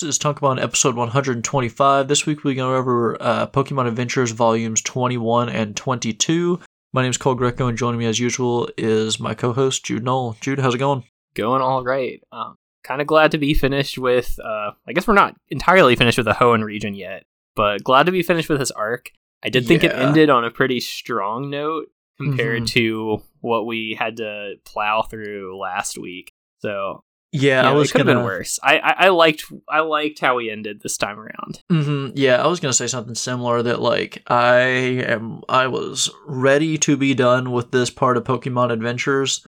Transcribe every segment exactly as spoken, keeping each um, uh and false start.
This is Tonkabon episode one hundred twenty-five. This week we go over uh, Pokemon Adventures volumes twenty-one and twenty-two. My name is Cole Greco, and joining me as usual is my co-host, Jude Knoll. Jude, how's it going? Going all right. Um, kind of glad to be finished with, uh, I guess we're not entirely finished with the Hoenn region yet, but glad to be finished with this arc. I did think yeah. it ended on a pretty strong note compared mm-hmm. to what we had to plow through last week. So yeah, you know, I was it could gonna... have been worse. I, I I liked I liked how we ended this time around. Mm-hmm. Yeah, I was gonna say something similar. That like I am, I was ready to be done with this part of Pokemon Adventures,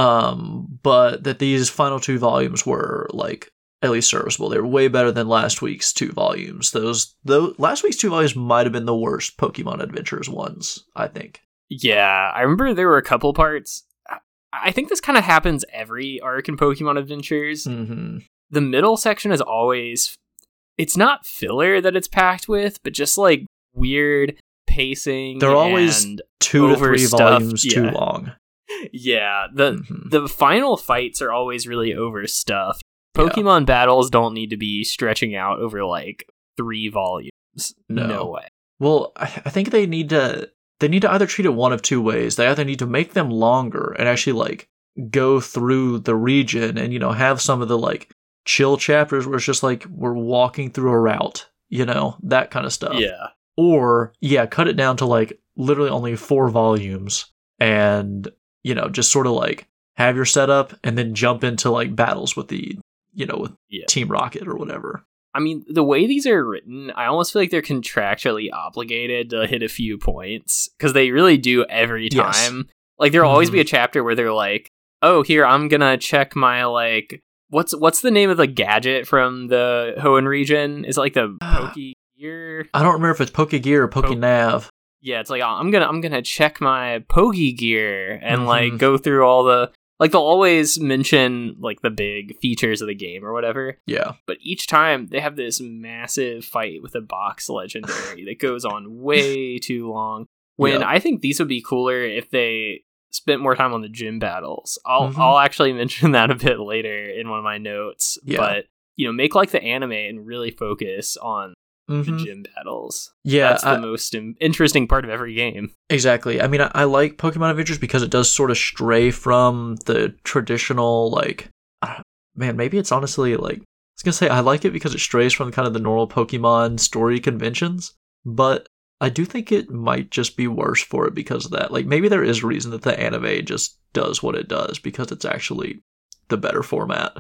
um, but that these final two volumes were like at least serviceable. They were way better than last week's two volumes. Those those last week's two volumes might have been the worst Pokemon Adventures ones, I think. Yeah, I remember there were a couple parts. I think this kind of happens every arc in Pokemon Adventures. Mm-hmm. The middle section is always, it's not filler that it's packed with, but just like weird pacing. They're always two to three volumes yeah. too long. Yeah, the mm-hmm. the final fights are always really overstuffed. Pokemon yeah. battles don't need to be stretching out over like three volumes. No, no way. Well, I think they need to. They need to either treat it one of two ways. They either need to make them longer and actually like go through the region and, you know, have some of the like chill chapters where it's just like we're walking through a route, you know, that kind of stuff. Yeah. Or, yeah, cut it down to like literally only four volumes and, you know, just sort of like have your setup and then jump into like battles with the, you know, with yeah. Team Rocket or whatever. I mean, the way these are written, I almost feel like they're contractually obligated to hit a few points, because they really do every time. Yes. Like, there'll mm-hmm. always be a chapter where they're like, oh, here, I'm gonna check my, like, what's what's the name of the gadget from the Hoenn region? Is it like the Pokegear? I don't remember if it's Pokegear or Pokenav. Po- yeah, it's like, oh, I'm gonna I'm gonna check my Pokegear and, mm-hmm. like, go through all the... Like, they'll always mention, like, the big features of the game or whatever. Yeah. But each time, they have this massive fight with a box legendary that goes on way too long. When yeah. I think these would be cooler if they spent more time on the gym battles. I'll mm-hmm. I'll actually mention that a bit later in one of my notes. Yeah. But, you know, make like the anime and really focus on mm-hmm. the gym battles. Yeah, that's the I, most im- interesting part of every game. Exactly. I mean, I, I like Pokemon Adventures because it does sort of stray from the traditional, like, uh, man, maybe it's honestly like, I was gonna say I like it because it strays from kind of the normal Pokemon story conventions, but I do think it might just be worse for it because of that. Like, maybe there is a reason that the anime just does what it does because it's actually the better format.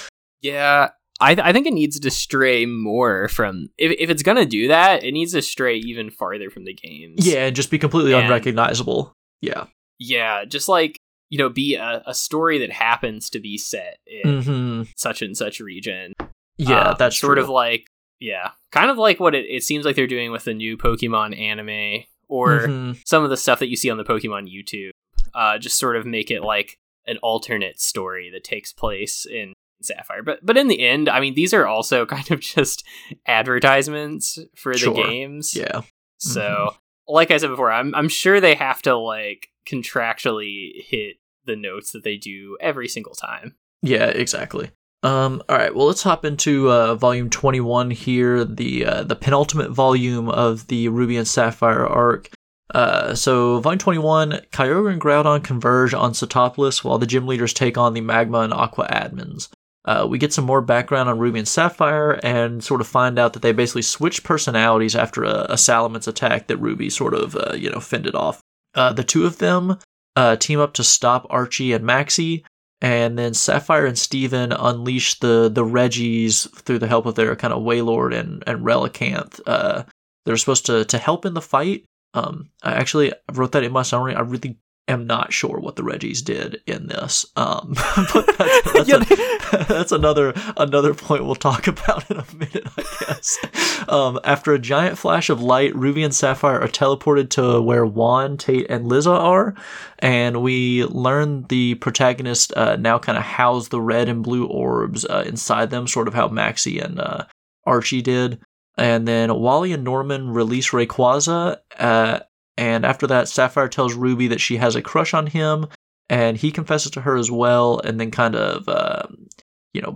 Yeah. I th- I think it needs to stray more from... If if it's going to do that, it needs to stray even farther from the games. Yeah, and just be completely and, unrecognizable. Yeah. Yeah, just like, you know, be a, a story that happens to be set in mm-hmm. such and such region. Yeah, um, that's sort true. of like... Yeah, kind of like what it, it seems like they're doing with the new Pokemon anime, or mm-hmm. some of the stuff that you see on the Pokemon YouTube. Uh, just sort of make it like an alternate story that takes place in Sapphire, but but in the end, I mean, these are also kind of just advertisements for the sure. games. Yeah. So, mm-hmm. like I said before, I'm I'm sure they have to like contractually hit the notes that they do every single time. Yeah, exactly. Um. All right. Well, let's hop into uh, volume twenty-one here, the uh, the penultimate volume of the Ruby and Sapphire arc. Uh, so, Volume twenty-one, Kyogre and Groudon converge on Setopolis while the gym leaders take on the Magma and Aqua admins. Uh, we get some more background on Ruby and Sapphire and sort of find out that they basically switched personalities after a, a Salamence attack that Ruby sort of, uh, you know, fended off. Uh, the two of them uh, team up to stop Archie and Maxie, and then Sapphire and Steven unleash the, the Reggies through the help of their kind of Wailord and, and Relicanth. Uh, they're supposed to, to help in the fight. Um, I actually wrote that in my summary. I really am not sure what the Reggies did in this. Um, but that's, that's, yeah, a, that's another another point we'll talk about in a minute, I guess. Um, after a giant flash of light, Ruby and Sapphire are teleported to where Juan, Tate, and Liza are, and we learn the protagonist uh, now kind of house the red and blue orbs uh, inside them, sort of how Maxie and uh, Archie did. And then Wally and Norman release Rayquaza, uh, and after that, Sapphire tells Ruby that she has a crush on him, and he confesses to her as well, and then kind of, uh, you know,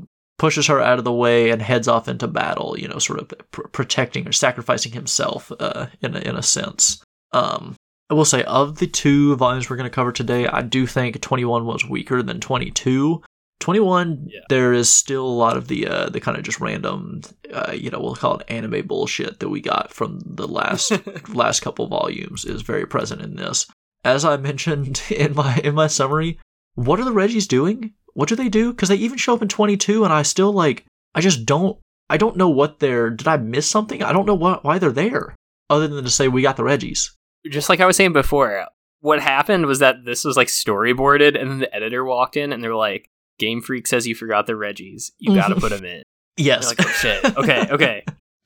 pushes her out of the way and heads off into battle, you know, sort of pr- protecting or sacrificing himself uh, in, a, in a sense. Um, I will say, of the two volumes we're going to cover today, I do think twenty-one was weaker than twenty-two. twenty-one, yeah. There is still a lot of the uh, the kind of just random, uh, you know, we'll call it anime bullshit that we got from the last last couple volumes is very present in this. As I mentioned in my in my summary, what are the Reggies doing? What do they do? Because they even show up in twenty-two, and I still like I just don't I don't know what they're. Did I miss something? I don't know what why they're there, other than to say we got the Reggies. Just like I was saying before, what happened was that this was like storyboarded, and then the editor walked in, and they're like, Game Freak says you forgot the Reggies. You gotta put them in. Yes. Like, oh shit. Okay, okay.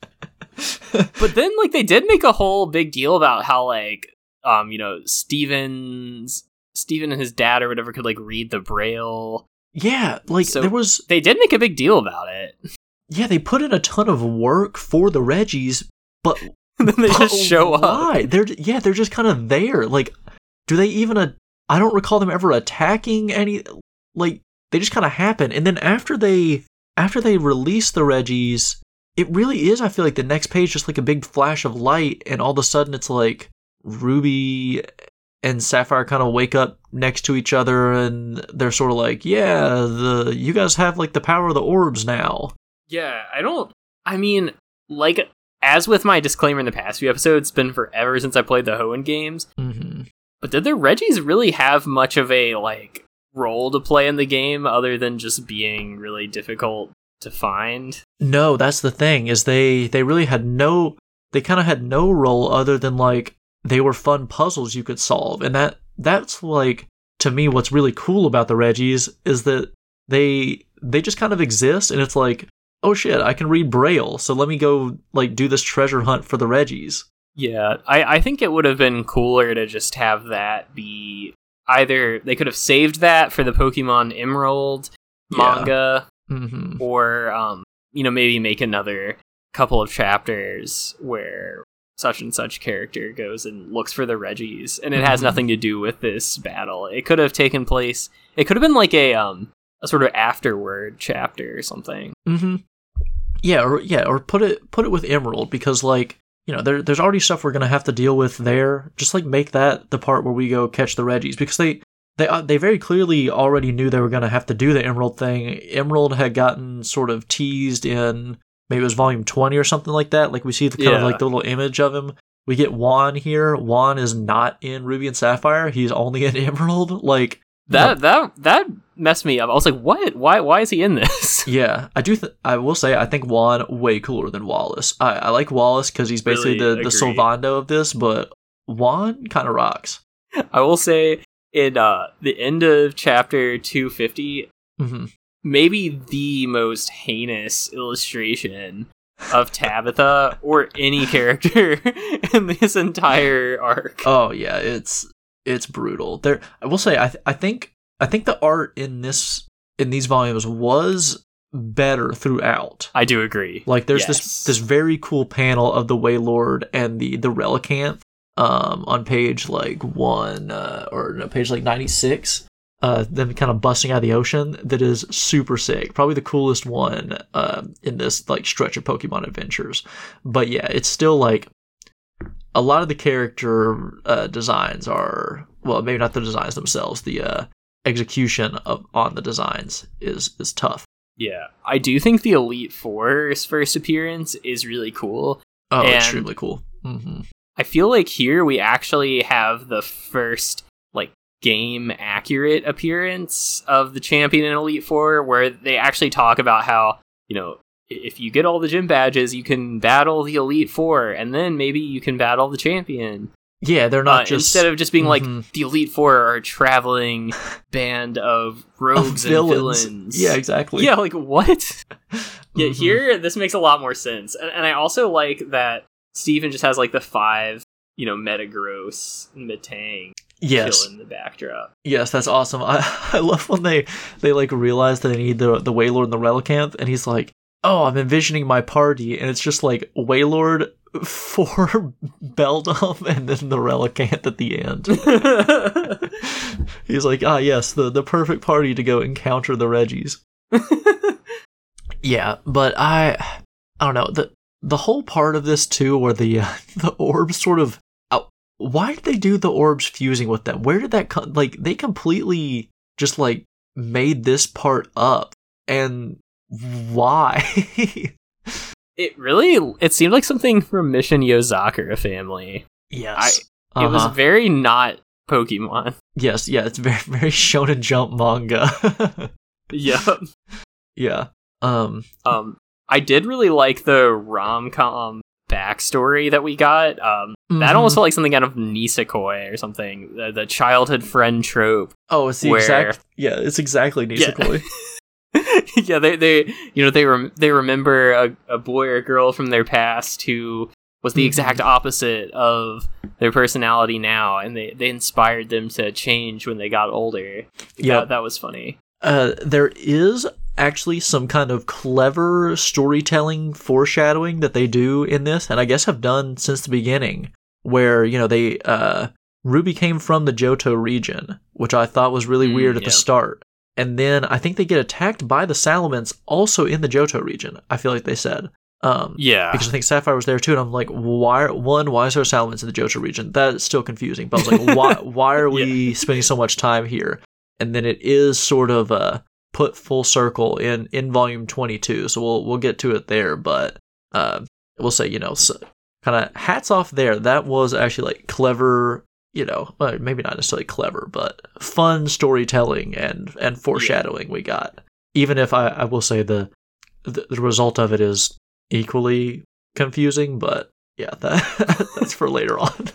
But then, like, they did make a whole big deal about how, like, um, you know, Steven's Steven and his dad or whatever could like read the Braille. Yeah, like so there was. They did make a big deal about it. Yeah, they put in a ton of work for the Reggies, but then they but just show why? up. Why? They're yeah, they're just kind of there. Like, do they even? Uh, I don't recall them ever attacking any. Like. They just kind of happen, and then after they after they release the Reggies, it really is, I feel like, the next page just like a big flash of light, and all of a sudden it's like Ruby and Sapphire kind of wake up next to each other, and they're sort of like, yeah, the you guys have like the power of the orbs now. Yeah, I don't. I mean, like, as with my disclaimer in the past few episodes, it's been forever since I played the Hoenn games. Mm-hmm. But did the Reggies really have much of a like role to play in the game other than just being really difficult to find? No, that's the thing, is they they really had no they kind of had no role other than like they were fun puzzles you could solve. And that that's like, to me, what's really cool about the Reggies is that they they just kind of exist, and it's like, oh shit, I can read Braille, so let me go like do this treasure hunt for the Reggies. Yeah, I, I think it would have been cooler to just have that be either they could have saved that for the Pokemon Emerald manga, yeah. mm-hmm. or um, you know, maybe make another couple of chapters where such and such character goes and looks for the Reggies, and it has mm-hmm. nothing to do with this battle. It could have taken place. It could have been like a um a sort of afterward chapter or something. Mm-hmm. Yeah, or yeah, or put it put it with Emerald, because like, you know, there there's already stuff we're gonna have to deal with there. Just like make that the part where we go catch the Reggies, because they they uh, they very clearly already knew they were gonna have to do the Emerald thing. Emerald had gotten sort of teased in maybe it was volume twenty or something like that. Like we see the kind yeah. of like the little image of him. We get Juan here. Juan is not in Ruby and Sapphire. He's only in Emerald. Like that that that messed me up. I was like, what? Why why is he in this? Yeah, I do. Th- I will say I think Juan way cooler than Wallace. I, I like Wallace because he's basically really the, the agree. Sylvando of this, but Juan kind of rocks. I will say in uh, the end of chapter two fifty, mm-hmm. maybe the most heinous illustration of Tabitha or any character in this entire arc. Oh yeah, it's it's brutal. There, I will say I th- I think I think the art in this in these volumes was better throughout. I do agree. Like there's yes. this this very cool panel of the Wailord and the the Relicanth um on page like one uh, or no, page like ninety-six, uh them kind of busting out of the ocean. That is super sick. Probably the coolest one uh, in this like stretch of Pokemon Adventures. But yeah, it's still like a lot of the character uh, designs are, well, maybe not the designs themselves, the uh, execution of on the designs is is tough. Yeah, I do think the Elite Four's first appearance is really cool. Oh, and extremely cool. Mm-hmm. I feel like here we actually have the first like game accurate appearance of the champion in Elite Four, where they actually talk about how, you know, if you get all the gym badges, you can battle the Elite Four, and then maybe you can battle the champion. Yeah, they're not uh, just... Instead of just being mm-hmm. like, the Elite Four are a traveling band of rogues of and villains. villains. Yeah, exactly. Yeah, like, what? mm-hmm. Yeah, here, this makes a lot more sense. And, and I also like that Steven just has, like, the five, you know, Metagross and Metang yes. kill in the backdrop. Yes, that's awesome. I, I love when they, they, like, realize that they need the, the Wailord and the Relicanth, and he's like, oh, I'm envisioning my party, and it's just, like, Wailord, for Beldum, and then the Relicanth at the end. He's like, ah, yes, the, the perfect party to go encounter the Reggies. Yeah, but I, I don't know the the whole part of this too, where the uh, the orbs sort of. Uh, why did they do the orbs fusing with them? Where did that come? Like they completely just like made this part up, and why? It really it seemed like something from Mission Yozakura family. Yes, I, uh-huh. It was very not Pokemon. Yes, yeah, it's very very Shonen Jump manga. Yep. Yeah. Um. Um. I did really like the rom-com backstory that we got. Um. Mm-hmm. That almost felt like something out of Nisekoi or something. The, the childhood friend trope. Oh, it's the where... exact. Yeah, it's exactly Nisekoi. Yeah. yeah, they they you know they rem- they remember a, a boy or girl from their past who was the mm-hmm. exact opposite of their personality now, and they, they inspired them to change when they got older. Yeah, that, that was funny. Uh, there is actually some kind of clever storytelling foreshadowing that they do in this, and I guess have done since the beginning, where, you know, they uh, Ruby came from the Johto region, which I thought was really mm, weird at yeah. the start. And then I think they get attacked by the Salamence also in the Johto region, I feel like they said. Um, yeah. Because I think Sapphire was there too, and I'm like, why? One, why is there a Salamence in the Johto region? That's still confusing. But I was like, why, why are we yeah. spending so much time here? And then it is sort of uh, put full circle in, in volume twenty-two, so we'll we'll get to it there. But uh, we'll say, you know, so, kind of hats off there. That was actually like clever. You know, well, maybe not necessarily clever, but fun storytelling and, and foreshadowing yeah. we got. Even if I, I will say the, the the result of it is equally confusing, but yeah, that that's for later on.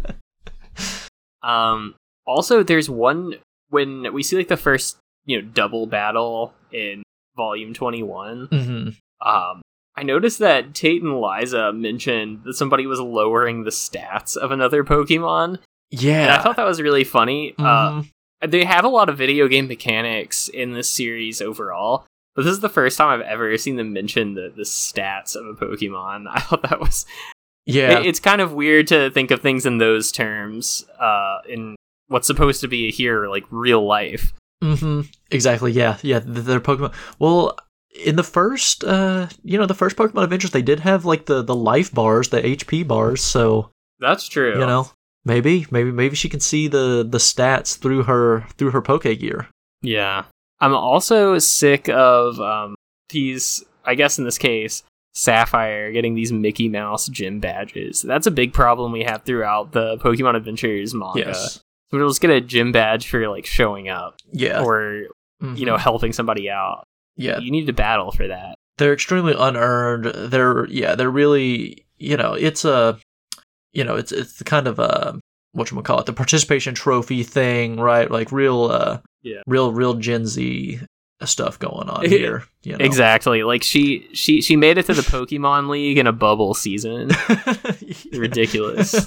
um. Also, there's one when we see like the first you know double battle in volume twenty-one. Mm-hmm. Um. I noticed that Tate and Liza mentioned that somebody was lowering the stats of another Pokemon. Yeah. And I thought that was really funny. Mm-hmm. Uh, they have a lot of video game mechanics in this series overall, but this is the first time I've ever seen them mention the, the stats of a Pokemon. I thought that was... Yeah. It, it's kind of weird to think of things in those terms, uh, in what's supposed to be here, like, real life. Mm-hmm. Exactly, yeah. Yeah, they're Pokemon... Well... In the first, uh, you know, the first Pokemon Adventures, they did have, like, the, the life bars, the H P bars, so... That's true. You know, maybe, maybe, maybe she can see the, the stats through her, through her Pokegear. Yeah. I'm also sick of, um, these, I guess in this case, Sapphire getting these Mickey Mouse gym badges. That's a big problem we have throughout the Pokemon Adventures manga. Yes. So we'll just get a gym badge for, like, showing up. Yeah. Or, mm-hmm. you know, helping somebody out. Yeah. You need to battle for that. They're extremely unearned. They're, yeah, they're really, you know, it's a, you know, it's it's the kind of a, whatchamacallit, the participation trophy thing, right? Like real, uh, yeah. real, real Gen Z stuff going on here. You know? Exactly. Like she, she, she made it to the Pokemon League in a bubble season. Ridiculous.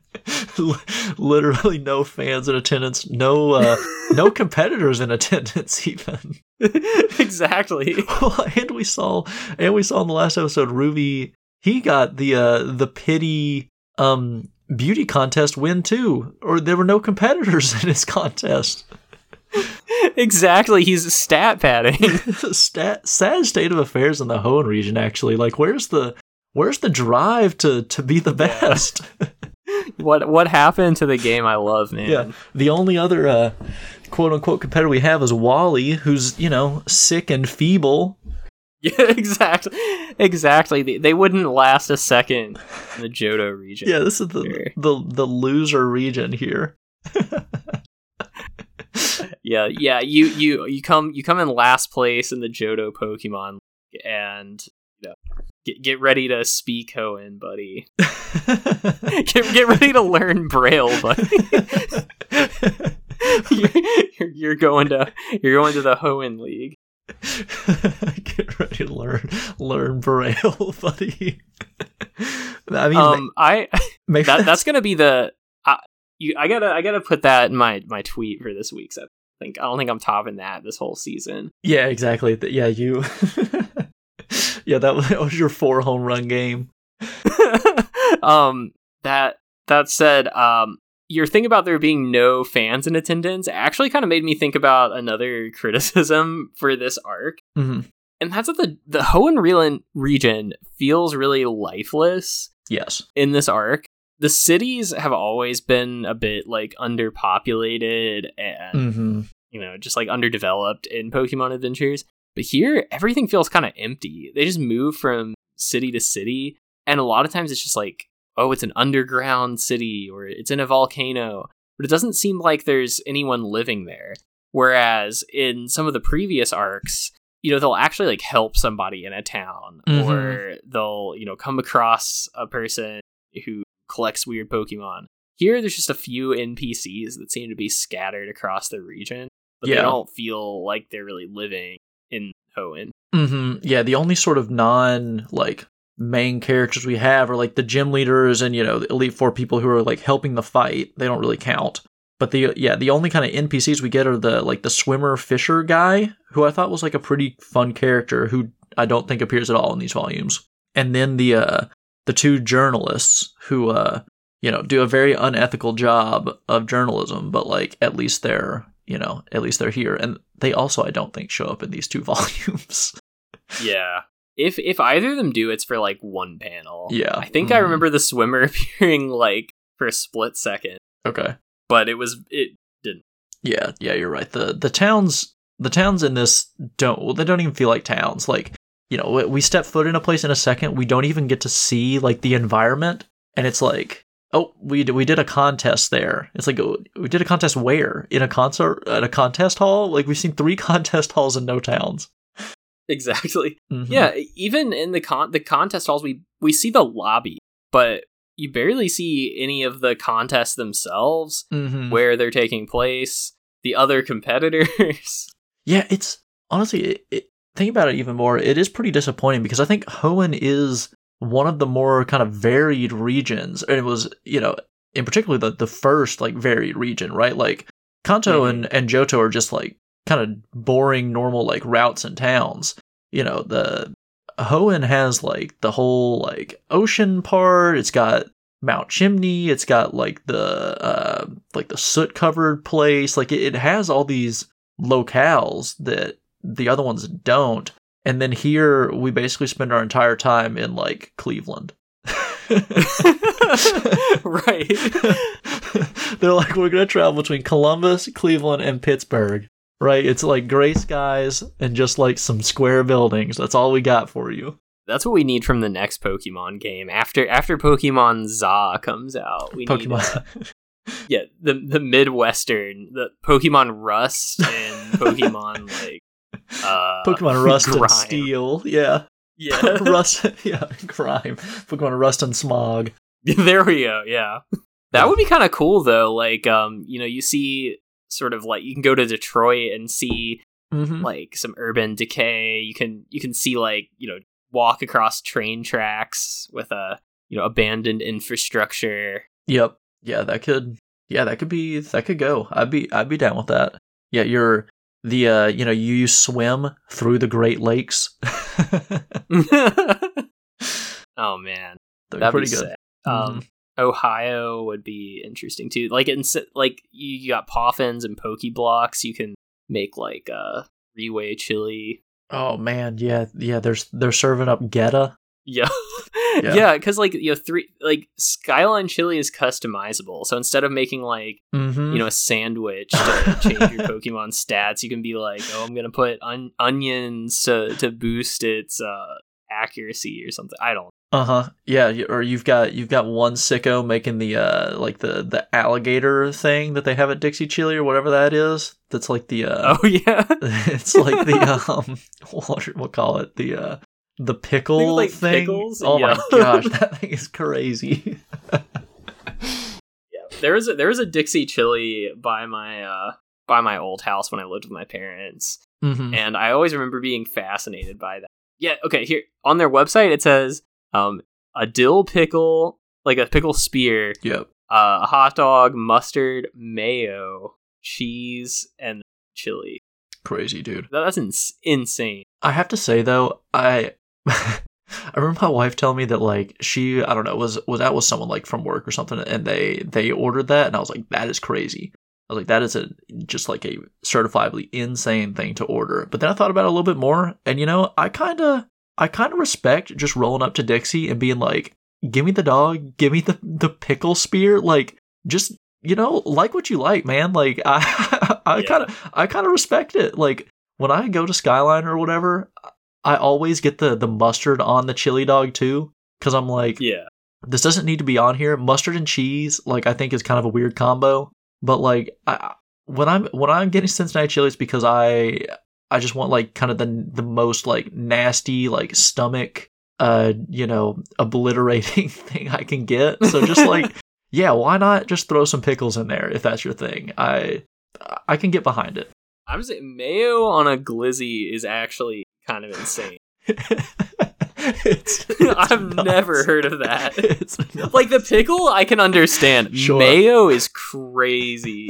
Literally no fans in attendance, no uh, no competitors in attendance even. Exactly. Well, and we saw and we saw in the last episode Ruby, he got the uh, the pity um beauty contest win too, or there were no competitors in his contest. Exactly, he's stat padding. Stat sad state of affairs in the Hoenn region actually. Like where's the where's the drive to to be the best? Yeah. What what happened to the game I love, man? Yeah, the only other uh, quote-unquote competitor we have is Wally, who's, you know, sick and feeble. Yeah, exactly. Exactly. They, they wouldn't last a second in the Johto region. Yeah, this is the sure. the, the loser region here. yeah, yeah. You, you you come you come in last place in the Johto Pokemon, and you know, get get ready to speak Hoenn, buddy. get get ready to learn Braille, buddy. you're, you're going to you're going to the Hoenn League. Get ready to learn learn Braille, buddy. I mean, um, I maybe that, that's... that's gonna be the. I, you, I gotta I gotta put that in my, my tweet for this week's episode. I think I don't think I'm topping that this whole season. Yeah, exactly. Yeah, you. Yeah, that was, that was your four home run game. um, that that said, um, your thing about there being no fans in attendance actually kind of made me think about another criticism for this arc. Mm-hmm. And that's what the the Hoenn region feels really lifeless. Yes. In this arc, the cities have always been a bit like underpopulated and Mm-hmm. you know just like underdeveloped in Pokemon Adventures. But here, everything feels kind of empty. They just move from city to city, and a lot of times it's just like, oh, it's an underground city or it's in a volcano, but it doesn't seem like there's anyone living there. Whereas in some of the previous arcs, you know, they'll actually like help somebody in a town, Mm-hmm. or they'll, you know, come across a person who collects weird Pokemon. Here, there's just a few N P Cs that seem to be scattered across the region, but Yeah. they don't feel like they're really living in Hoenn. Mm-hmm. Yeah, the only sort of non, like, main characters we have are, like, the gym leaders and, you know, the Elite Four people who are, like, helping the fight. They don't really count. But the, yeah, the only kind of N P Cs we get are the, like, the swimmer fisher guy, who I thought was, like, a pretty fun character, who I don't think appears at all in these volumes. And then the, uh, the two journalists who, uh, you know, do a very unethical job of journalism, but, like, at least they're, you know, at least they're here. And they also, I don't think, show up in these two volumes. Yeah. If if either of them do, it's for like one panel. Yeah. I think Mhm. I remember the swimmer appearing like for a split second, Okay. but it was it didn't. Yeah, yeah, you're right. The the towns the towns in this don't well, they don't even feel like towns. Like, you know, we- we step foot in a place in a second, we don't even get to see like the environment, and it's like, oh, we did, we did a contest there. It's like, oh, we did a contest where? In a concert at a contest hall? Like, we've seen three contest halls and no towns. Exactly. Mhm. Yeah, even in the con the contest halls, we we see the lobby, but you barely see any of the contests themselves, Mhm. where they're taking place, the other competitors. Yeah, it's honestly, it, it, think about it even more. It is pretty disappointing because I think Hoenn is one of the more kind of varied regions, and it was, you know, in particular the the first like varied region, right? Like Kanto Mhm. and and Johto are just like kind of boring, normal like routes and towns. You know, the Hoenn has like the whole like ocean part. It's got Mount Chimney. It's got like the uh like the soot covered place. Like it, it has all these locales that the other ones don't. And then here we basically spend our entire time in like Cleveland. Right. They're like, we're gonna travel between Columbus, Cleveland, and Pittsburgh. Right? It's like gray skies and just like some square buildings. That's all we got for you. That's what we need from the next Pokemon game. After after Pokemon Z comes out, we Pokemon. need uh, yeah, the the Midwestern, the Pokemon Rust and Pokemon like uh Pokemon Rust Grime. and Steel. Yeah. Yeah. Rust, yeah, Grime. Pokemon Rust and Smog. There we go. Yeah. That would be kind of cool though. Like um, you know, you see sort of like you can go to Detroit and see Mm-hmm. like some urban decay. You can you can see like, you know, walk across train tracks with a, you know, abandoned infrastructure. Yep. Yeah, that could. Yeah, that could be. That could go. I'd be. I'd be down with that. Yeah, you're the. Uh, you know, you swim through the Great Lakes. Oh man, That'd be that'd pretty be good. sick. Um, Ohio would be interesting too. Like in like you, you got Poffins and Pokeblocks. You can make like uh Riway chili. Oh man, yeah, yeah. There's they're serving up Geta. Yeah, Yeah. yeah. Because like you know three like Skyline chili is customizable. So instead of making like Mm-hmm. you know a sandwich to change your Pokemon stats, you can be like, oh, I'm gonna put on- onions to to boost its uh accuracy or something. I don't. Uh huh. Yeah, y- or you've got you've got one sicko making the uh like the the alligator thing that they have at Dixie Chili or whatever that is. That's like the uh. Oh yeah. It's like the um. What we'll call it the uh the pickle Think of, like, thing. pickles? Oh Yeah. my gosh, that thing is crazy. Yeah, there was a, there was a Dixie Chili by my uh by my old house when I lived with my parents, Mm-hmm. and I always remember being fascinated by that. Yeah, okay, here on their website it says um a dill pickle, like a pickle spear, Yep. uh, a hot dog, mustard, mayo, cheese, and chili. Crazy, dude. That- That's ins- insane. I have to say though, I I remember my wife telling me that like she I don't know was was out with someone like from work or something, and they they ordered that, and I was like, that is crazy. I was like, that is a just like a certifiably insane thing to order. But then I thought about it a little bit more, and you know, I kind of I kind of respect just rolling up to Dixie and being like, give me the dog, give me the the pickle spear, like just, you know, like what you like, man. Like I I kind of I kind of respect it. Like when I go to Skyline or whatever, I always get the the mustard on the chili dog too, because I'm like, yeah, this doesn't need to be on here. Mustard and cheese, like I think is kind of a weird combo. But like I, when I'm when I'm getting Cincinnati chili, it's because I I just want like kind of the the most like nasty like stomach uh you know obliterating thing I can get. So just like yeah, why not just throw some pickles in there if that's your thing? I I can get behind it. I'm saying mayo on a glizzy is actually kind of insane. It's, it's I've nuts. never heard of that. It's like the pickle, I can understand. Sure. Mayo is crazy.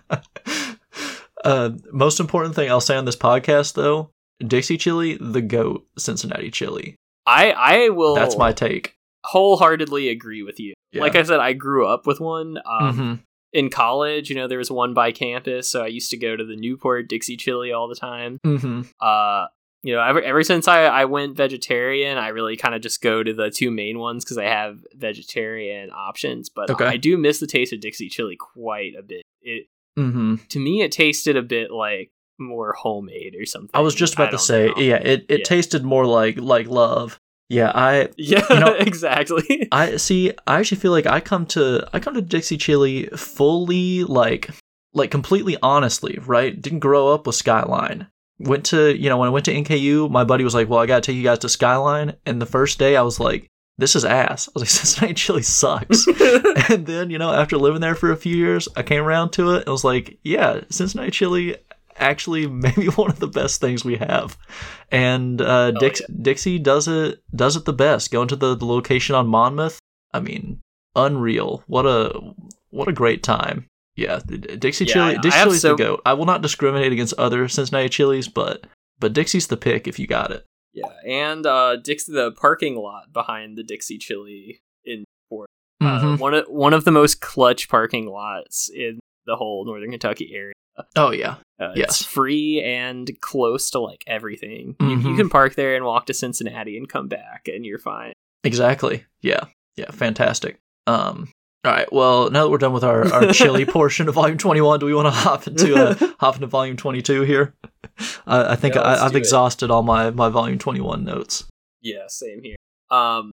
uh, most important thing I'll say on this podcast, though, Dixie chili, the GOAT Cincinnati chili. I I will. That's my take. Wholeheartedly agree with you. Yeah. Like I said, I grew up with one. Um, mm-hmm. In college, you know, there was one by campus, so I used to go to the Newport Dixie chili all the time. Mm-hmm. Uh. You know, ever, ever since I, I went vegetarian, I really kind of just go to the two main ones because I have vegetarian options. But okay. I do miss the taste of Dixie chili quite a bit. It mm-hmm. To me, it tasted a bit like more homemade or something. I was just about to say, know. yeah, it, it yeah. tasted more like like love. Yeah, I yeah, you know, exactly. I see. I actually feel like I come to I come to Dixie chili fully like like completely honestly, right? Didn't grow up with Skyline. Went to, you know, when I went to N K U, my buddy was like, well, I gotta take you guys to Skyline. And the first day I was like, this is ass. I was like, Cincinnati chili sucks. And then, you know, after living there for a few years, I came around to it and was like, yeah, Cincinnati chili actually maybe one of the best things we have. And uh, oh, Dix- yeah. Dixie does it does it the best. Going to the, the location on Monmouth, I mean, unreal. What a what a great time. Yeah, Dixie yeah, chili. Dixie chili's so... the GOAT. I will not discriminate against other Cincinnati chilies, but but Dixie's the pick if you got it. Yeah, and uh, Dixie, the parking lot behind the Dixie chili in Fort, uh, mm-hmm. one of one of the most clutch parking lots in the whole Northern Kentucky area. Oh yeah, uh, yes, it's free and close to like everything. Mm-hmm. You, you can park there and walk to Cincinnati and come back, and you're fine. Exactly. Yeah. Yeah. Fantastic. Um. All right. Well, now that we're done with our, our chili portion of Volume twenty-one, do we want to hop into uh, hop into Volume twenty-two here? Uh, I think yeah, I, I've exhausted it. all my, my Volume twenty-one notes. Yeah, same here. Um,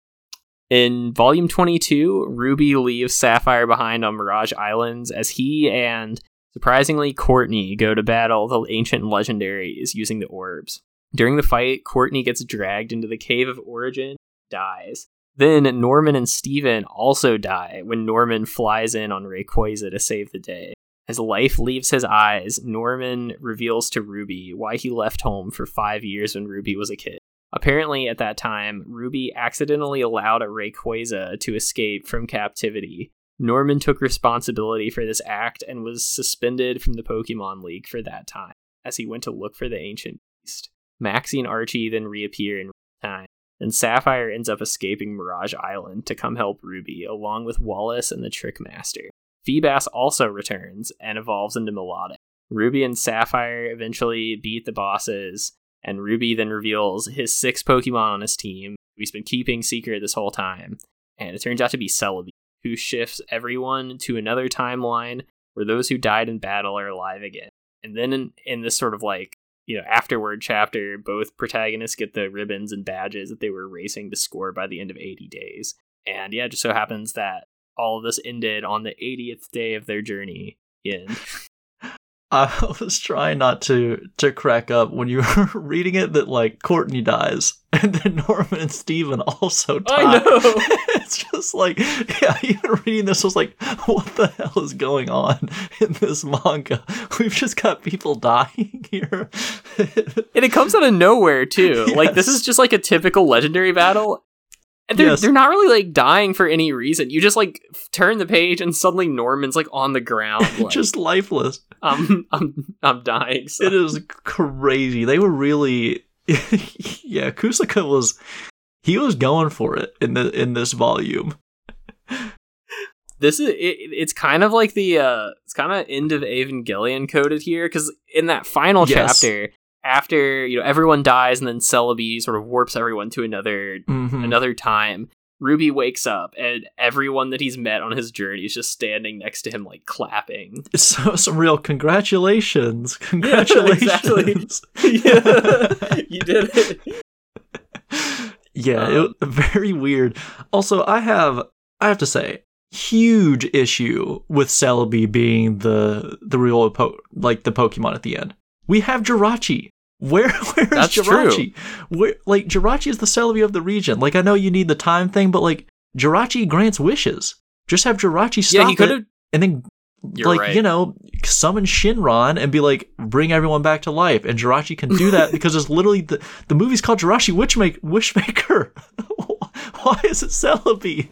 in Volume twenty-two, Ruby leaves Sapphire behind on Mirage Islands as he and, surprisingly, Courtney go to battle the ancient legendaries using the orbs. During the fight, Courtney gets dragged into the Cave of Origin, dies. Then Norman and Steven also die when Norman flies in on Rayquaza to save the day. As life leaves his eyes, Norman reveals to Ruby why he left home for five years when Ruby was a kid. Apparently, at that time, Ruby accidentally allowed a Rayquaza to escape from captivity. Norman took responsibility for this act and was suspended from the Pokemon League for that time, as he went to look for the ancient beast. Maxie and Archie then reappear in real time. And Sapphire ends up escaping Mirage Island to come help Ruby, along with Wallace and the Trickmaster. Feebas also returns and evolves into Melodic. Ruby and Sapphire eventually beat the bosses, and Ruby then reveals his six Pokemon on his team, who he's been keeping secret this whole time. And it turns out to be Celebi, who shifts everyone to another timeline where those who died in battle are alive again. And then in, in this sort of like, you know, afterward chapter, both protagonists get the ribbons and badges that they were racing to score by the end of eighty days. And yeah, it just so happens that all of this ended on the eightieth day of their journey in. I was trying not to to crack up when you were reading it that like Courtney dies and then Norman and Steven also die. I know. It's just like, yeah, even reading this was like, what the hell is going on in this manga? We've just got people dying here. And it comes out of nowhere too. Yes. Like this is just like a typical legendary battle. And they're, yes. they're not really, like, dying for any reason. You just, like, turn the page and suddenly Norman's, like, on the ground. Like, just lifeless. I'm, I'm, I'm dying. So. It is crazy. They were really... yeah, Kusaka was... He was going for it in the in this volume. This is it, it's kind of like the uh it's kind of end of Evangelion coded here, because in that final yes. chapter, after you know everyone dies and then Celebi sort of warps everyone to another mm-hmm. another time, Ruby wakes up and everyone that he's met on his journey is just standing next to him, like clapping. So some real congratulations, congratulations! Yeah, exactly. Yeah, you did it. Yeah, um, it, very weird. Also, I have I have to say, huge issue with Celebi being the the real po- like the Pokemon at the end. We have Jirachi. Where where That's is Jirachi? True. Where like Jirachi is the Celebi of the region. Like I know you need the time thing, but like Jirachi grants wishes. Just have Jirachi stop yeah, he could have, and then You're like right. you know summon Shinron and be like bring everyone back to life. And Jirachi can do that because it's literally the the movie's called Jirachi Wishmaker. Wishmaker. Why is it Celebi?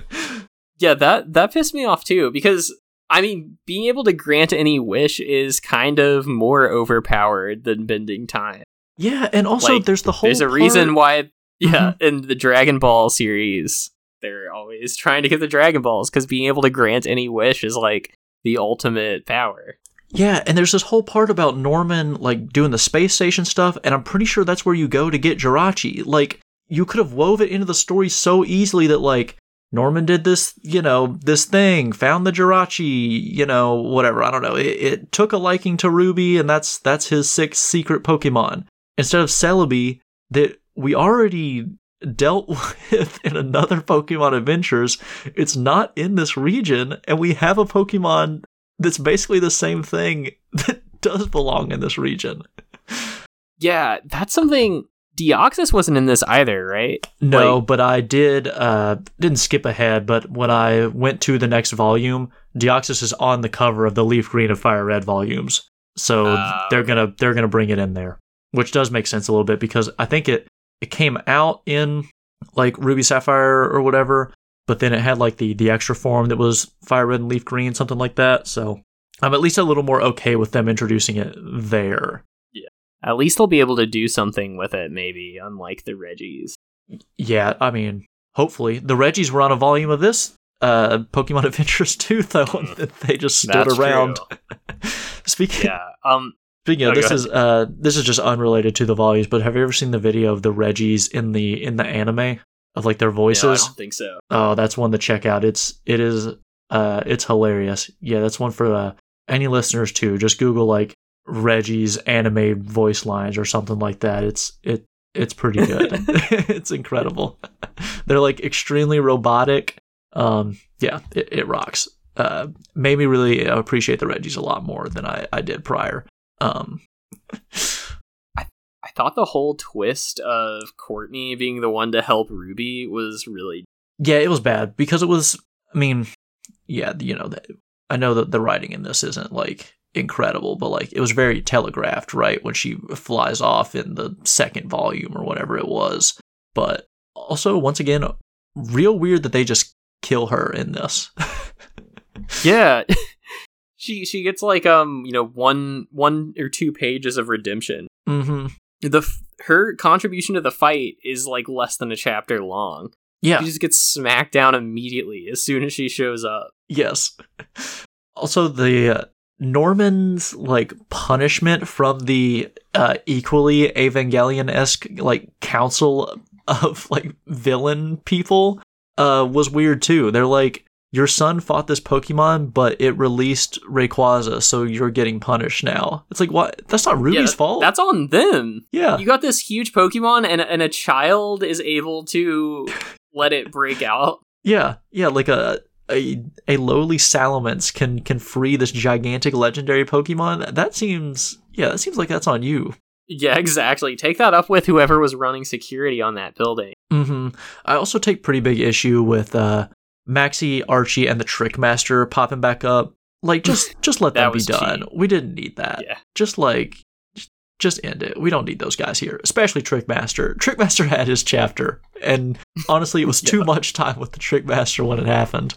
Yeah, that that pissed me off too, because I mean, being able to grant any wish is kind of more overpowered than bending time. Yeah, and also like, there's the whole There's a part... reason why yeah, mm-hmm. in the Dragon Ball series, they're always trying to get the Dragon Balls, because being able to grant any wish is like the ultimate power. Yeah, and there's this whole part about Norman like doing the space station stuff, and I'm pretty sure that's where you go to get Jirachi. Like, you could have wove it into the story so easily that like Norman did this, you know, this thing, found the Jirachi, you know, whatever. I don't know. It, it took a liking to Ruby, and that's that's his sixth secret Pokemon. Instead of Celebi, that we already dealt with in another Pokemon Adventures. It's not in this region, and we have a Pokemon that's basically the same thing that does belong in this region. Yeah, that's something... Deoxys wasn't in this either, right? No, like, but I did, uh, didn't skip ahead, but when I went to the next volume, Deoxys is on the cover of the Leaf Green and Fire Red volumes. So uh, they're gonna they're gonna bring it in there, which does make sense a little bit, because I think it, it came out in like Ruby Sapphire or whatever, but then it had like the, the extra form that was Fire Red and Leaf Green, something like that. So I'm at least a little more okay with them introducing it there. At least they'll be able to do something with it, maybe, unlike the Reggies. Yeah, I mean, hopefully. The Reggies were on a volume of this uh, Pokemon Adventures too, though, and they just stood That's around. Speaking, yeah, um, speaking of, oh, this is uh, this is just unrelated to the volumes, but have you ever seen the video of the Reggies in the in the anime of like their voices? No, I don't think so. Oh, that's one to check out. It's it is uh, it's hilarious. Yeah, that's one for uh, any listeners too. Just Google like Reggie's anime voice lines or something like that. It's it it's pretty good. It's incredible. They're like extremely robotic. Um, yeah, it, it rocks. Uh, made me really appreciate the Reggies a lot more than I, I did prior. Um, I I thought the whole twist of Courtney being the one to help Ruby was really yeah, it was bad because it was. I mean, yeah, you know, the, I know that the writing in this isn't like incredible, but like it was very telegraphed, right, when she flies off in the second volume or whatever it was. But also, once again, real weird that they just kill her in this. Yeah. she she gets like um you know one one or two pages of redemption. Mm-hmm. The her contribution to the fight is like less than a chapter long. Yeah, she just gets smacked down immediately as soon as she shows up. Yes. Also, the uh, Norman's like punishment from the uh, equally Evangelion-esque like council of like villain people uh, was weird too. They're like, your son fought this Pokemon, but it released Rayquaza, so you're getting punished now. It's like, what? That's not Ruby's yeah, fault. That's on them. Yeah. You got this huge Pokemon, and and a child is able to let it break out. Yeah, yeah, like a. A, a lowly Salamence can can free this gigantic legendary Pokemon. That seems, yeah, that seems like that's on you. Yeah, exactly. Take that up with whoever was running security on that building. Mm-hmm. I also take pretty big issue with uh, Maxie, Archie, and the Trickmaster popping back up. Like, just just let that be done. Cheap. We didn't need that. Yeah. Just like, just end it. We don't need those guys here, especially Trickmaster. Trickmaster had his chapter, and honestly, it was yeah. too much time with the Trickmaster when it happened.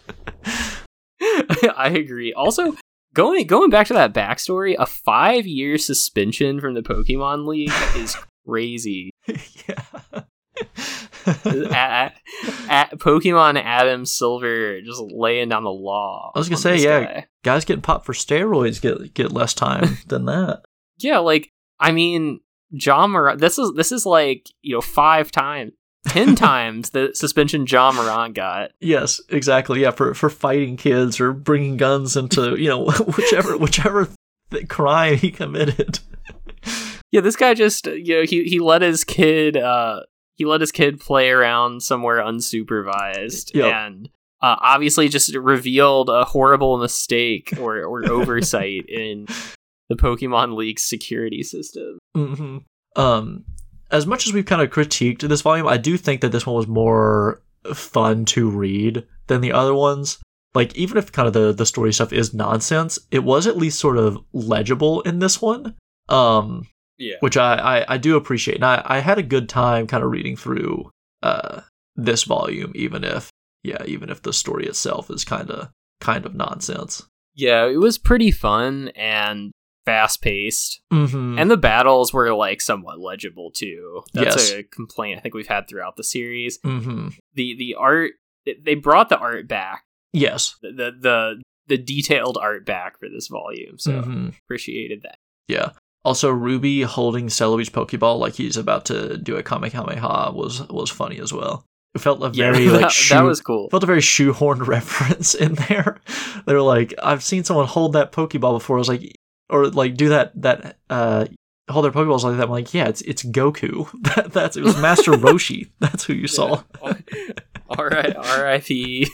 I agree. Also, going going back to that backstory, a five year suspension from the Pokemon League is crazy. Yeah. at, at Pokemon Adam Silver just laying down the law. I was gonna say, yeah, guy. Guys getting popped for steroids get get less time than that. Yeah, like I mean, John Morant. This is this is like you know five times, ten times the suspension John Morant got. Yes, exactly. Yeah, for for fighting kids or bringing guns into you know whichever whichever th- crime he committed. Yeah, this guy just you know he he let his kid uh he let his kid play around somewhere unsupervised yep. and uh, obviously just revealed a horrible mistake or or oversight in the Pokemon League security system. Mm-hmm. Um, as much as we've kind of critiqued this volume, I do think that this one was more fun to read than the other ones. Like even if kind of the the story stuff is nonsense, it was at least sort of legible in this one. Um. Yeah, which I, I, I do appreciate. And I, I had a good time kind of reading through uh, this volume, even if, yeah, even if the story itself is kind of kind of nonsense. Yeah, it was pretty fun and fast-paced. Mm-hmm. And the battles were, like, somewhat legible, too. That's yes. a complaint I think we've had throughout the series. Mm-hmm. The the art, they brought the art back. Yes. The the, the, the detailed art back for this volume, so mm-hmm. appreciated that. Yeah. Also, Ruby holding Celebi's Pokeball like he's about to do a Kamehameha was was funny as well. It felt a very yeah, like that, shoe, that was cool. Felt a very shoehorned reference in there. They were like, I've seen someone hold that Pokeball before. I was like, or like do that that uh hold their Pokeballs like that. I'm like, yeah, it's it's Goku. That that's it was Master Roshi. That's who you saw. All right, R I P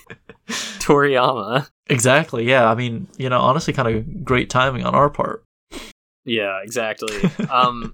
Toriyama. Exactly. Yeah. I mean, you know, honestly, kind of great timing on our part. Yeah, exactly. um,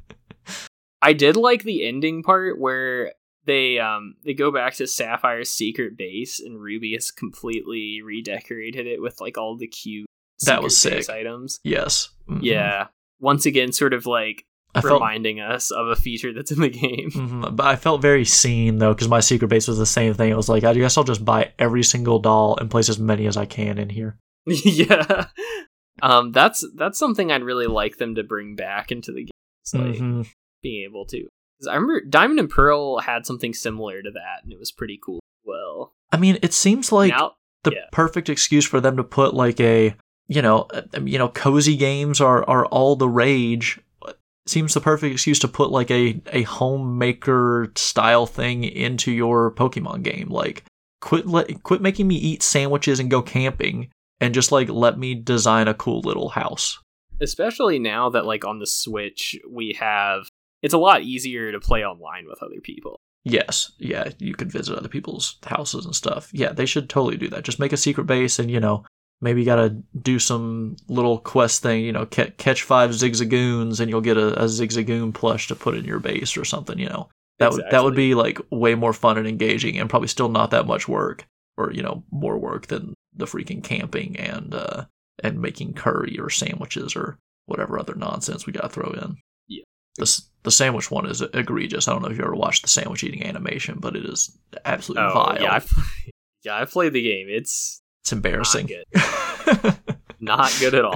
I did like the ending part where they um they go back to Sapphire's secret base and Ruby has completely redecorated it with like all the cute that was sick items. Yes. Mm-hmm. Yeah. Once again, sort of like I reminding felt, us of a feature that's in the game. Mm-hmm. But I felt very seen though because my secret base was the same thing. It was like I guess I'll just buy every single doll and place as many as I can in here. Yeah. Um, that's that's something I'd really like them to bring back into the game. It's like mm-hmm. being able to. Because I remember Diamond and Pearl had something similar to that, and it was pretty cool. Well, I mean, it seems like now, the yeah. perfect excuse for them to put like a, you know, you know, cozy games are are all the rage. It seems the perfect excuse to put like a a homemaker style thing into your Pokemon game. Like, quit let quit making me eat sandwiches and go camping. And just, like, let me design a cool little house. Especially now that, like, on the Switch, we have... It's a lot easier to play online with other people. Yes. Yeah, you could visit other people's houses and stuff. Yeah, they should totally do that. Just make a secret base and, you know, maybe you gotta do some little quest thing, you know, ca- catch five Zigzagoons and you'll get a, a Zigzagoon plush to put in your base or something, you know. That exactly. would that would be, like, way more fun and engaging and probably still not that much work. Or, you know, more work than the freaking camping and uh, and making curry or sandwiches or whatever other nonsense we gotta throw in. Yeah. The, the sandwich one is egregious. I don't know if you ever watched the sandwich eating animation, but it is absolutely oh, vile. Yeah, I've, yeah, I've played the game. It's it's embarrassing. Not good, not good at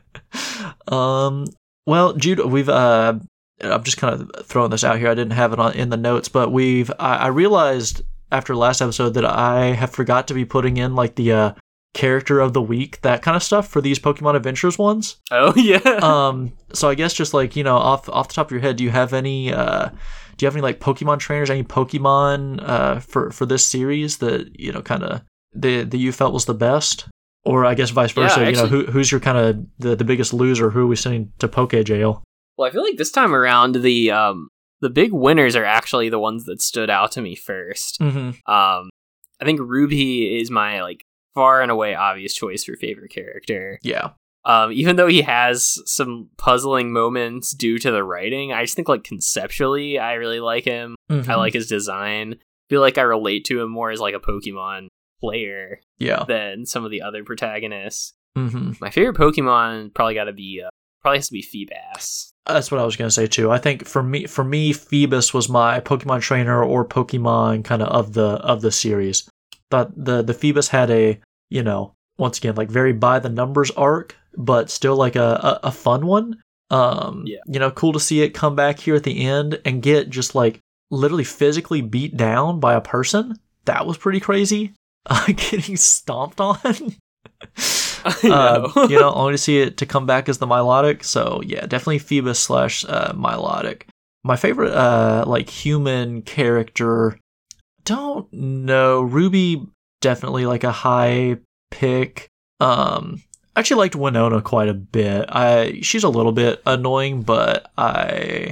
all. um. Well, Jude, we've uh, I'm just kind of throwing this out here. I didn't have it on in the notes, but we've I, I realized. After last episode that I have forgot to be putting in like the uh, character of the week, that kind of stuff for these Pokemon Adventures ones. Oh yeah. um. So I guess just like you know, off off the top of your head, do you have any? Uh, do you have any like Pokemon trainers? Any Pokemon uh for for this series that you know kind of the that you felt was the best? Or I guess vice versa. Yeah, actually, you know, who who's your kind of the the biggest loser? Who are we sending to Poke Jail? Well, I feel like this time around the um. The big winners are actually the ones that stood out to me first. Mm-hmm. Um, I think Ruby is my like far and away obvious choice for favorite character. Yeah. Um, even though he has some puzzling moments due to the writing, I just think like conceptually, I really like him. Mm-hmm. I like his design. I feel like I relate to him more as like a Pokemon player, yeah, than some of the other protagonists. Mm-hmm. My favorite Pokemon probably got to be uh, probably has to be Feebas. That's what I was going to say too. I think for me, for me, Phoebus was my Pokemon trainer or Pokemon kind of of the of the series. But the the Phoebus had a, you know, once again like very by the numbers arc, but still like a a, a fun one. Um, yeah. You know, cool to see it come back here at the end and get just like literally physically beat down by a person. That was pretty crazy. Uh, getting stomped on. I know. um, you know, only to see it to come back as the Milotic. So yeah, definitely Phoebus slash uh, Milotic. My favorite, uh, like human character. Don't know. Ruby, definitely like a high pick. Um, I actually liked Winona quite a bit. I she's a little bit annoying, but I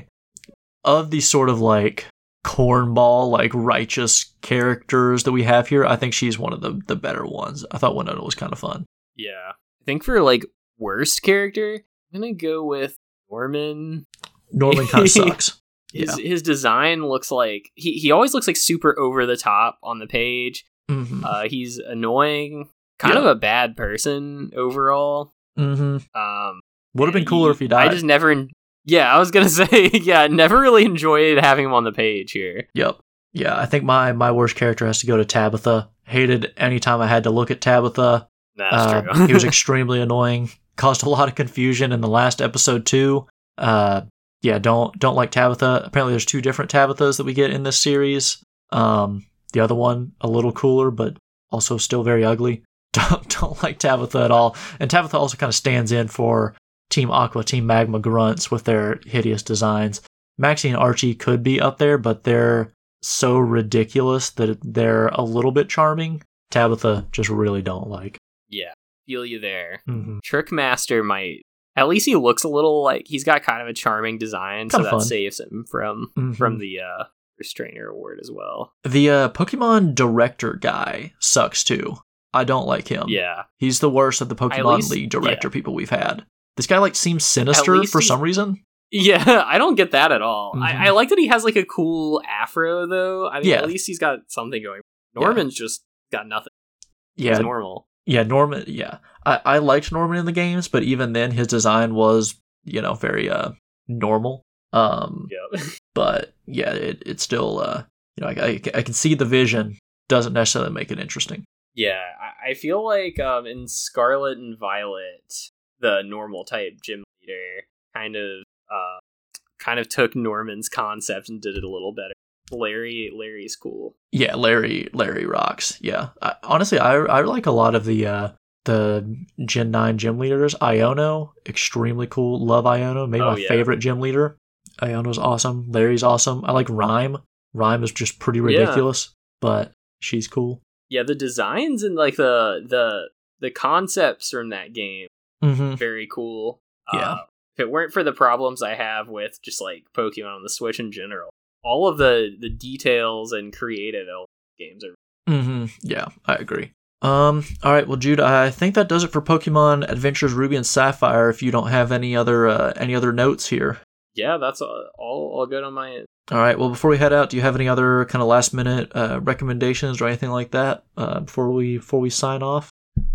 of these sort of like cornball, like righteous characters that we have here, I think she's one of the the better ones. I thought Winona was kind of fun. Yeah. I think for like worst character, I'm gonna go with Norman. Norman kind of sucks. His Yeah. his design looks like he, he always looks like super over the top on the page. Mm-hmm. Uh, he's annoying, kind Yeah. of a bad person overall. Mm-hmm. Um, Would have been and cooler he- if he died. I just never. en- Yeah, I was gonna say. Yeah, never really enjoyed having him on the page here. Yep. Yeah, I think my my worst character has to go to Tabitha. Hated any time I had to look at Tabitha. That's Uh, true. he was extremely annoying. Caused a lot of confusion in the last episode too. Uh, yeah, don't don't like Tabitha. Apparently, there's two different Tabithas that we get in this series. Um, the other one a little cooler, but also still very ugly. Don't don't like Tabitha at all. And Tabitha also kind of stands in for Team Aqua, Team Magma grunts with their hideous designs. Maxie and Archie could be up there, but they're so ridiculous that they're a little bit charming. Tabitha just really don't like. Yeah, feel you there. Mm-hmm. Trickmaster might. At least he looks a little like he's got kind of a charming design, so Kinda that fun. saves him from Mhm. from the uh, Restrainer Award as well. The uh, Pokemon director guy sucks too. I don't like him. Yeah, He's the worst of the Pokemon least- League director yeah. people we've had. This guy like seems sinister least for he's- some reason. yeah. I don't get that at all. Mhm. I, I like that he has like a cool afro though. I mean, Yeah. at least he's got something going. Norman's just got nothing. Yeah, He's normal. yeah, Norman. Yeah, I I liked Norman in the games, but even then, his design was you know very uh normal. Um, Yeah. but yeah, it it's still uh you know I I, I can see the vision. Doesn't necessarily make it interesting. Yeah, I, I feel like um, in Scarlet and Violet, the normal type gym leader kind of uh, kind of took Norman's concept and did it a little better. Larry, Larry's cool. Yeah, Larry Larry rocks. Yeah, I, honestly, I I like a lot of the uh, the Gen nine gym leaders. Iono, extremely cool. Love Iono. Maybe Oh, my yeah. favorite gym leader. Iono's awesome. Larry's awesome. I like Rhyme. Rhyme is just pretty Yeah. ridiculous, but she's cool. Yeah, the designs and like the the the concepts from that game Mm-hmm. very cool. Yeah. Uh, if it weren't for the problems I have with just like Pokemon on the Switch in general, all of the the details and creative elements of games are. Mm-hmm. Yeah, I agree. Um. All right. Well, Jude, I think that does it for Pokemon Adventures Ruby and Sapphire. If you don't have any other uh, any other notes here. Yeah, that's all, all all good on my end. All right. Well, before we head out, do you have any other kind of last minute uh, recommendations or anything like that uh, before we before we sign off?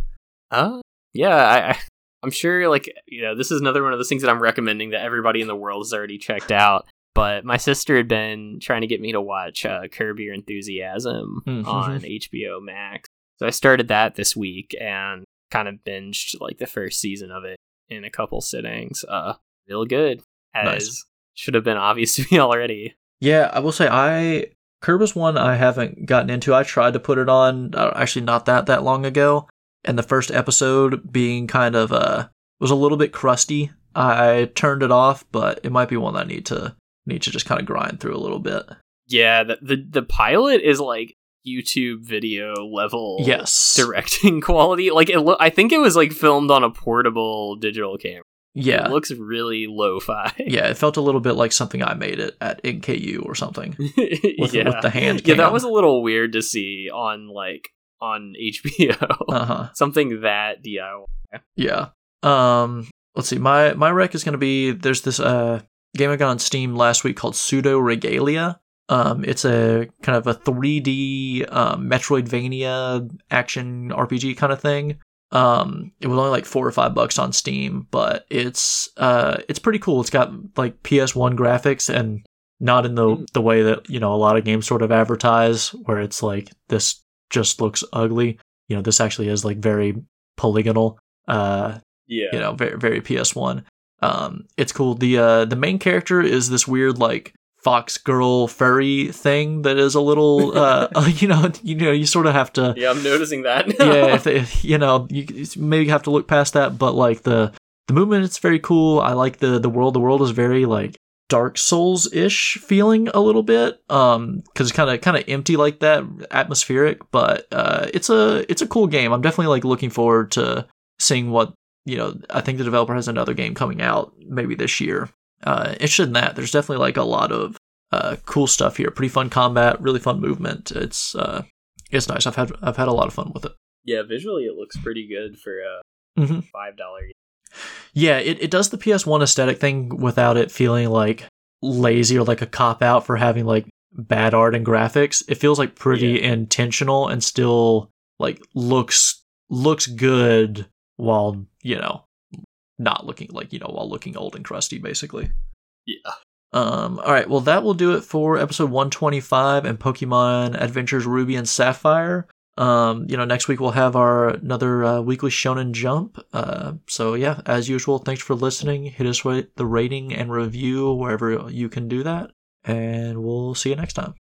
Uh, yeah, I, I, I'm sure, like, you know, this is another one of those things that I'm recommending that everybody in the world has already checked out. But my sister had been trying to get me to watch uh, Curb Your Enthusiasm Mhm. on H B O Max. So I started that this week and kind of binged, like, the first season of it in a couple sittings. Uh, real good, as Nice. should have been obvious to me already. Yeah, I will say I Curb is one I haven't gotten into. I tried to put it on uh, actually not that that long ago, and the first episode being kind of uh was a little bit crusty. I turned it off, but it might be one that I need to need to just kind of grind through a little bit. Yeah, the the, the pilot is, like, YouTube video level Yes. directing quality. Like, it lo- I think it was, like, filmed on a portable digital camera. Yeah. It looks really lo-fi. Yeah, it felt a little bit like something I made it at N K U or something. With, yeah. with the hand Yeah, that cam. was a little weird to see on, like, on H B O. Uh-huh. Something that D I Y. Yeah. Um, let's see. My my rec is going to be there's this uh game I got on Steam last week called Pseudo Regalia. Um, it's a kind of a three D um, Metroidvania action R P G kind of thing. Um, it was only like four or five bucks on Steam, but it's uh it's pretty cool. It's got like P S one graphics and not in the Mm. the way that, you know, a lot of games sort of advertise, where it's like this just looks ugly. You know, this actually is like very polygonal. Uh, Yeah. you know, very very P S one. Um, it's cool. The uh, the main character is this weird like fox girl furry thing that is a little, uh, you know, you know, you sort of have to. Yeah, I'm noticing that. yeah, if, if you know, you maybe have to look past that, but like the the movement, it's very cool. I like the the world. The world is very like Dark Souls-ish feeling a little bit, um, because it's kind of kind of empty like that, atmospheric. But uh, it's a it's a cool game. I'm definitely like looking forward to seeing what, you know. I think the developer has another game coming out maybe this year. Uh, interested in that. There's definitely like a lot of uh, cool stuff here. Pretty fun combat, really fun movement. It's uh, it's nice. I've had I've had a lot of fun with it. Yeah, visually it looks pretty good for a mm-hmm. five dollar. Yeah, it, it does the P S one aesthetic thing without it feeling like lazy or like a cop out for having like bad art and graphics. It feels like pretty yeah. intentional and still like looks looks good while, you know, not looking like, you know, while looking old and crusty, basically. Yeah. Um, all right, well, that will do it for episode one twenty-five and Pokemon Adventures Ruby and Sapphire. Um, you know, next week we'll have our another uh, weekly Shonen Jump. Uh, so yeah, as usual, thanks for listening. Hit us with the rating and review wherever you can do that, and we'll see you next time.